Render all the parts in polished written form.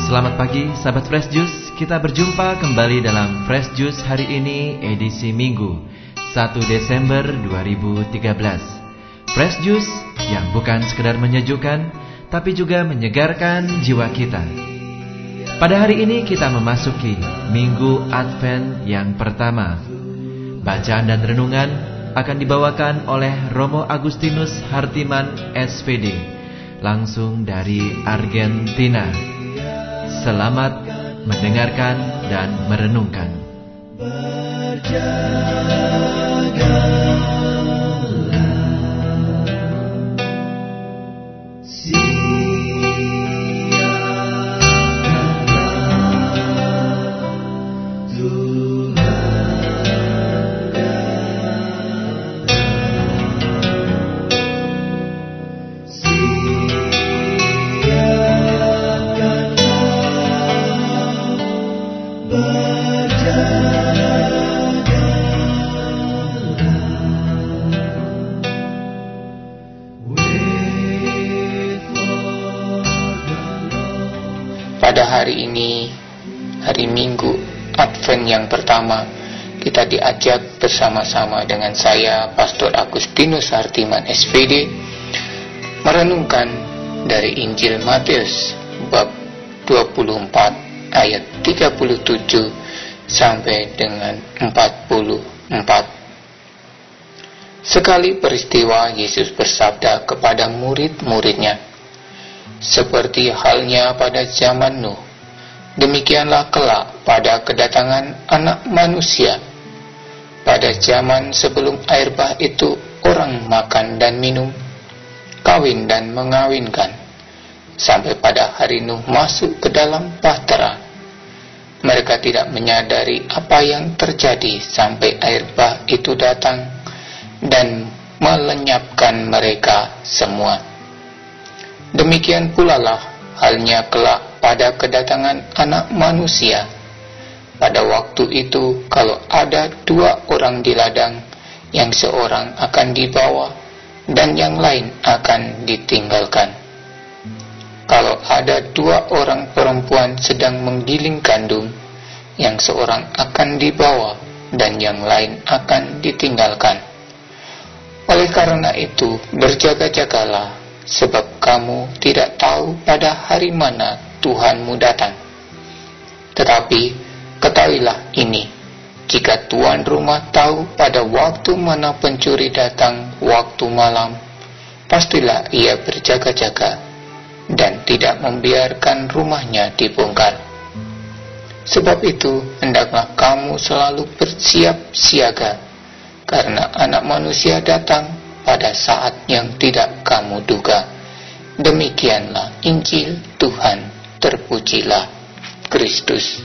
Selamat pagi sahabat Fresh Juice. Kita berjumpa kembali dalam Fresh Juice hari ini edisi Minggu 1 Desember 2013. Fresh Juice yang bukan sekedar menyejukkan tapi juga menyegarkan jiwa kita. Pada hari ini kita memasuki Minggu Advent yang pertama. Bacaan dan renungan akan dibawakan oleh Romo Agustinus Hartiman SPD, langsung dari Argentina. Selamat mendengarkan dan merenungkan. Pada hari ini, hari Minggu Advent yang pertama, kita diajak bersama-sama dengan saya, Pastor Agustinus Hartiman SPD, merenungkan dari Injil Matius bab 24 ayat 37 sampai dengan 44. Sekali peristiwa Yesus bersabda kepada murid-muridnya, seperti halnya pada zaman Nuh, demikianlah kelak pada kedatangan Anak Manusia. Pada zaman sebelum air bah itu, orang makan dan minum, kawin dan mengawinkan, sampai pada hari Nuh masuk ke dalam bahtera. Mereka tidak menyadari apa yang terjadi sampai air bah itu datang dan melenyapkan mereka semua. Demikian pula lah halnya kelak pada kedatangan Anak Manusia. Pada waktu itu, kalau ada 2 orang di ladang, yang seorang akan dibawa dan yang lain akan ditinggalkan. Kalau ada 2 orang perempuan sedang menggiling gandum, yang seorang akan dibawa dan yang lain akan ditinggalkan. Oleh karena itu, berjaga-jagalah, sebab kamu tidak tahu pada hari mana Tuhanmu datang. Tetapi ketahuilah ini, jika tuan rumah tahu pada waktu mana pencuri datang waktu malam, pastilah ia berjaga-jaga dan tidak membiarkan rumahnya dibongkar. Sebab itu, hendaklah kamu selalu bersiap siaga, karena Anak Manusia datang pada saat yang tidak kamu duga. Demikianlah Injil Tuhan, terpujilah Kristus.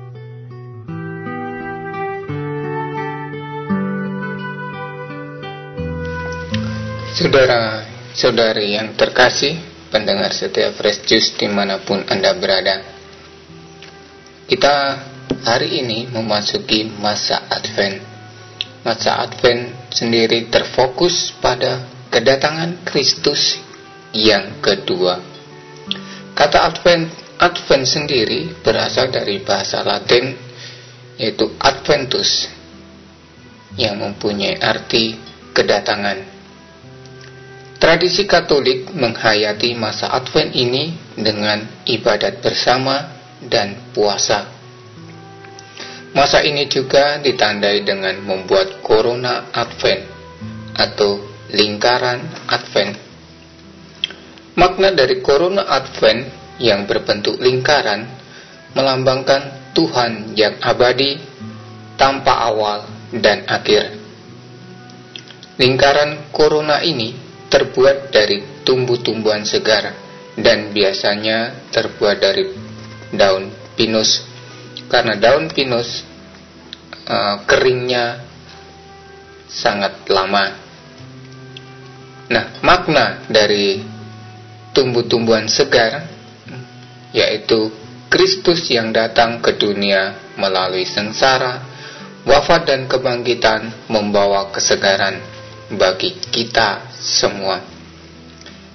Saudara-saudari yang terkasih, pendengar setia Fresh Juice dimanapun Anda berada, kita hari ini memasuki masa Advent. Masa Advent sendiri terfokus pada kedatangan Kristus yang kedua. Kata Advent sendiri berasal dari bahasa Latin, yaitu Adventus, yang mempunyai arti kedatangan. Tradisi Katolik menghayati masa Advent ini dengan ibadat bersama dan puasa. Masa ini juga ditandai dengan membuat Corona Advent atau lingkaran Advent. Makna dari Corona Advent yang berbentuk lingkaran melambangkan Tuhan yang abadi, tanpa awal dan akhir. Lingkaran Corona ini terbuat dari tumbuh-tumbuhan segar dan biasanya terbuat dari daun pinus, karena daun pinus keringnya sangat lama. Nah, makna dari tumbuh-tumbuhan segar yaitu Kristus yang datang ke dunia melalui sengsara, wafat dan kebangkitan membawa kesegaran bagi kita semua.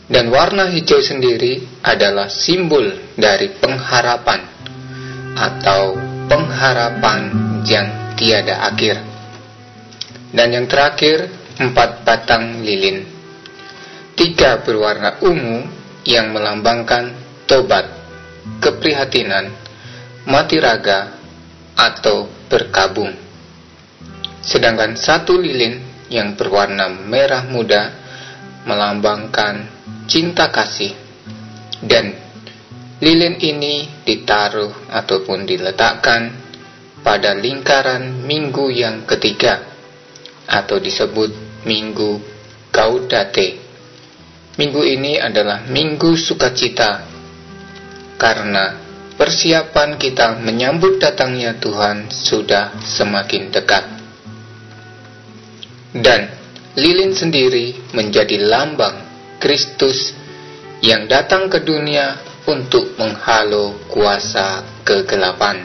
Dan warna hijau sendiri adalah simbol dari pengharapan atau pengharapan yang tiada akhir. Dan yang terakhir, 4 batang lilin. 3 berwarna ungu yang melambangkan tobat, keprihatinan, mati raga, atau berkabung. Sedangkan 1 lilin yang berwarna merah muda melambangkan cinta kasih, dan lilin ini ditaruh ataupun diletakkan pada lingkaran minggu yang ketiga, atau disebut minggu Gaudate. Minggu ini adalah minggu sukacita, karena persiapan kita menyambut datangnya Tuhan sudah semakin dekat. Dan lilin sendiri menjadi lambang Kristus yang datang ke dunia untuk menghalau kuasa kegelapan.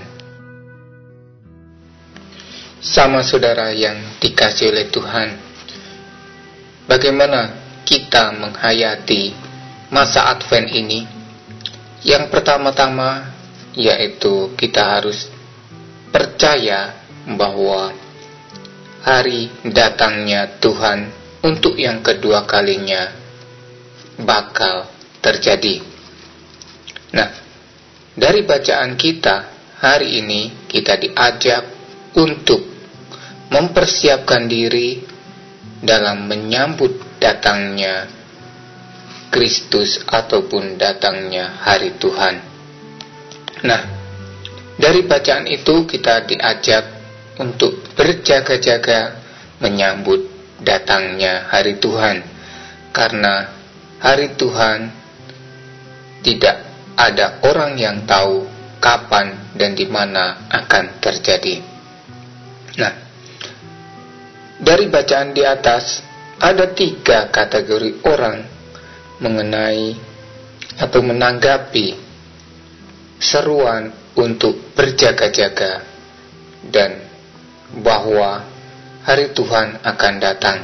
Sama saudara yang dikasihi oleh Tuhan, bagaimana kita menghayati masa Advent ini? Yang pertama-tama yaitu kita harus percaya bahwa hari datangnya Tuhan untuk yang kedua kalinya bakal terjadi. Nah, dari bacaan kita hari ini kita diajak untuk mempersiapkan diri dalam menyambut datangnya Kristus ataupun datangnya hari Tuhan. Nah, dari bacaan itu kita diajak untuk berjaga-jaga menyambut datangnya hari Tuhan, karena hari Tuhan tidak ada orang yang tahu kapan dan di mana akan terjadi. Nah, dari bacaan di atas ada 3 kategori orang mengenai atau menanggapi seruan untuk berjaga-jaga dan bahwa hari Tuhan akan datang.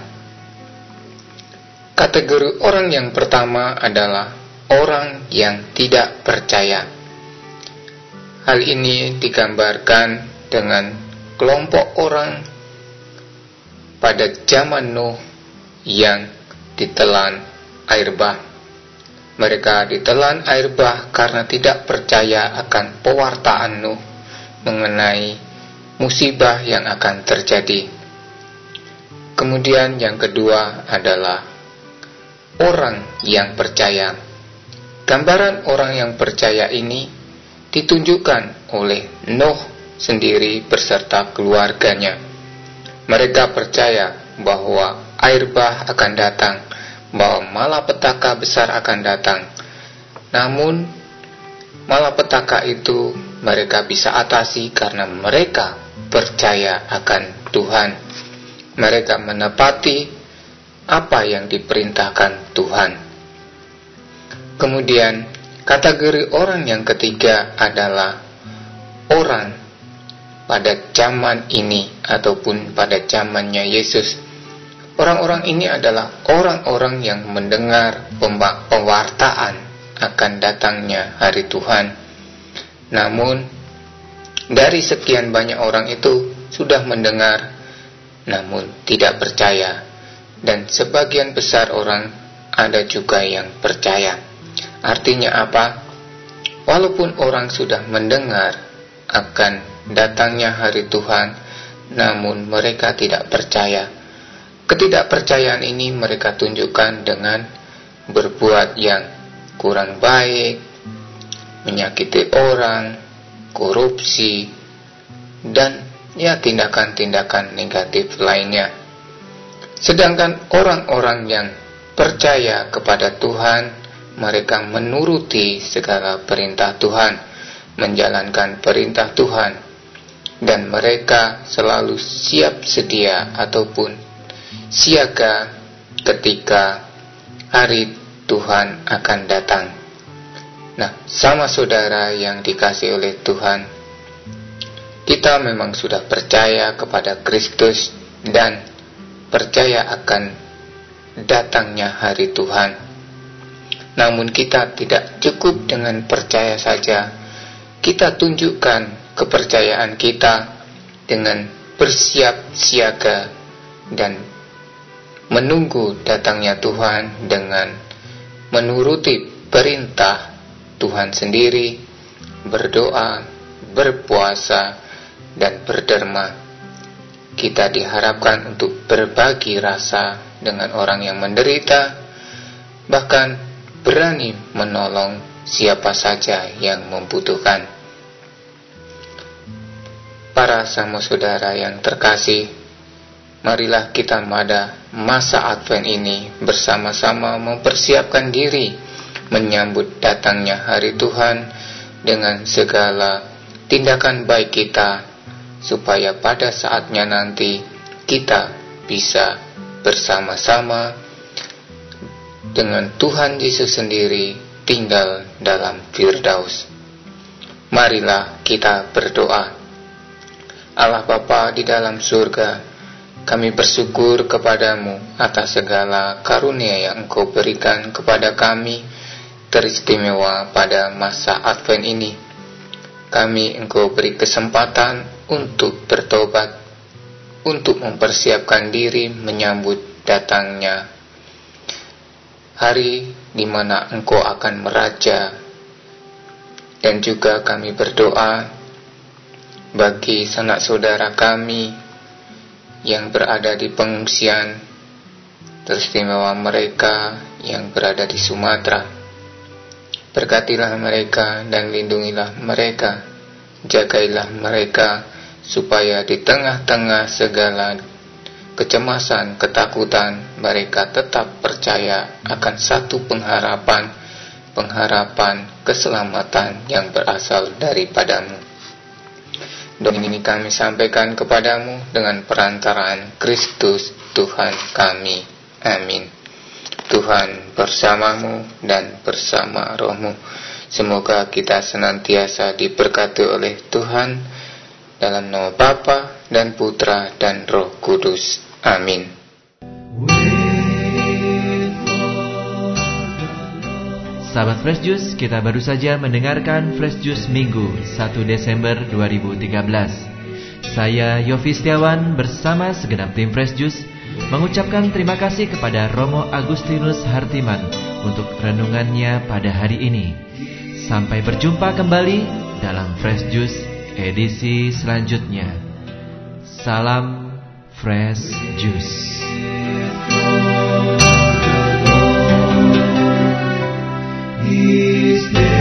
Kategori orang yang pertama adalah orang yang tidak percaya. Hal ini digambarkan dengan kelompok orang pada zaman Nuh yang ditelan air bah. Mereka ditelan air bah karena tidak percaya akan pewartaan Nuh mengenai musibah yang akan terjadi. Kemudian yang kedua adalah orang yang percaya. Gambaran orang yang percaya ini ditunjukkan oleh Nuh sendiri beserta keluarganya. Mereka percaya bahwa air bah akan datang, bahwa malapetaka besar akan datang. Namun malapetaka itu mereka bisa atasi karena mereka percaya akan Tuhan. Mereka menepati apa yang diperintahkan Tuhan. Kemudian kategori orang yang ketiga adalah orang pada zaman ini ataupun pada zamannya Yesus. Orang-orang ini adalah orang-orang yang mendengar pewartaan akan datangnya hari Tuhan. Namun dari sekian banyak orang itu sudah mendengar namun tidak percaya. Dan sebagian besar orang ada juga yang percaya. Artinya apa? Walaupun orang sudah mendengar akan datangnya hari Tuhan, namun mereka tidak percaya. Ketidakpercayaan ini mereka tunjukkan dengan berbuat yang kurang baik, menyakiti orang, korupsi, dan tindakan-tindakan negatif lainnya. Sedangkan orang-orang yang percaya kepada Tuhan, mereka menuruti segala perintah Tuhan, menjalankan perintah Tuhan, dan mereka selalu siap sedia ataupun siaga ketika hari Tuhan akan datang. Nah, sama saudara yang dikasihi oleh Tuhan, kita memang sudah percaya kepada Kristus dan percaya akan datangnya hari Tuhan. Namun kita tidak cukup dengan percaya saja. Kita tunjukkan kepercayaan kita dengan bersiap siaga dan menunggu datangnya Tuhan dengan menuruti perintah Tuhan sendiri, berdoa, berpuasa, dan berderma. Kita diharapkan untuk berbagi rasa dengan orang yang menderita, bahkan berani menolong siapa saja yang membutuhkan. Para saudara yang terkasih, marilah kita pada masa Advent ini bersama-sama mempersiapkan diri menyambut datangnya hari Tuhan dengan segala tindakan baik kita, supaya pada saatnya nanti kita bisa bersama-sama dengan Tuhan Yesus sendiri tinggal dalam Firdaus. Marilah kita berdoa. Allah Bapa di dalam surga, kami bersyukur kepadamu atas segala karunia yang Engkau berikan kepada kami, teristimewa pada masa Advent ini. Kami Engkau beri kesempatan untuk bertobat, untuk mempersiapkan diri menyambut datangnya hari di mana Engkau akan meraja. Dan juga kami berdoa bagi sanak saudara kami yang berada di pengungsian, teristimewa mereka yang berada di Sumatera. Berkatilah mereka dan lindungilah mereka, jagailah mereka, supaya di tengah-tengah segala kecemasan, ketakutan, mereka tetap percaya akan satu pengharapan keselamatan yang berasal daripadamu. Doa ini kami sampaikan kepadamu dengan perantaraan Kristus Tuhan kami. Amin. Tuhan bersamamu dan bersama rohmu. Semoga kita senantiasa diberkati oleh Tuhan, dalam nama Bapa dan Putra dan Roh Kudus. Amin. Sahabat Fresh Juice, kita baru saja mendengarkan Fresh Juice Minggu 1 Desember 2013. Saya Yofi Setiawan bersama segenap tim Fresh Juice mengucapkan terima kasih kepada Romo Agustinus Hartiman untuk renungannya pada hari ini. Sampai berjumpa kembali dalam Fresh Juice edisi selanjutnya. Salam Fresh Juice.